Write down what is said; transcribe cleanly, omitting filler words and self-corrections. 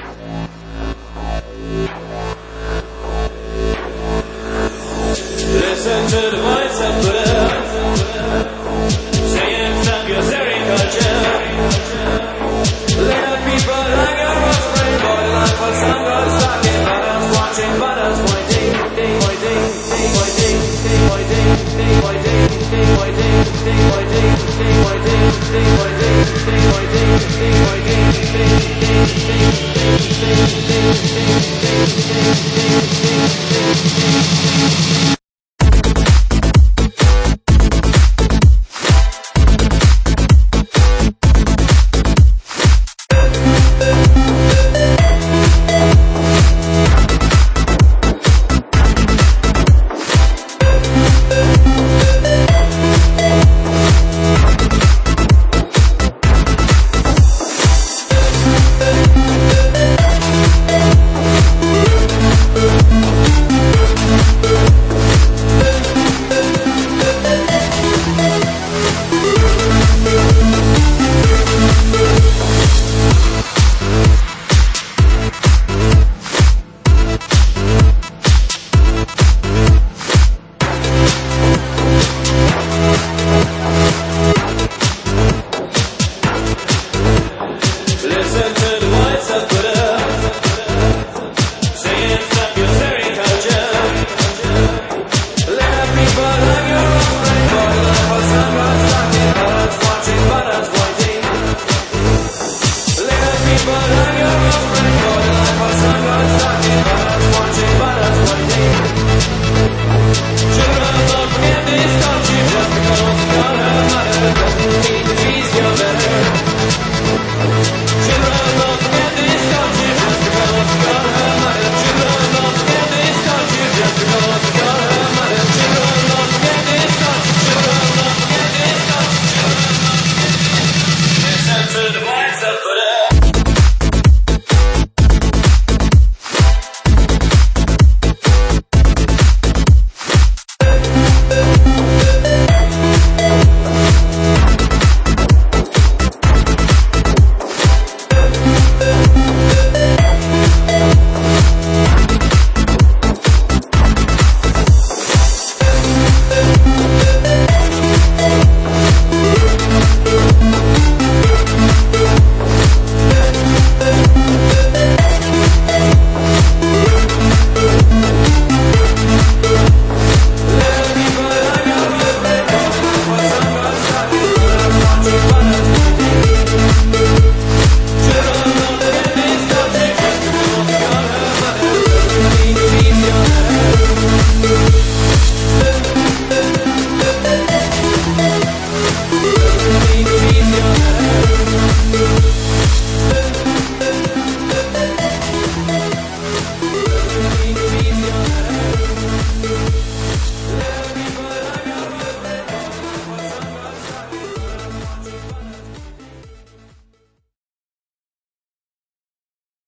Listen to the voice of Buddha, saying stop your sericulture. Little people like your offspring, borderline for some girls talking about us, watching but us pointing, pointing, pointing, pointing, pointing, pointing, pointing, pointing, Listen to the voice of Buddha, saying stop your sericulture. Little people like your offspring, borderline for some girls talking about us, watching but us pointing. Little people like your offspring.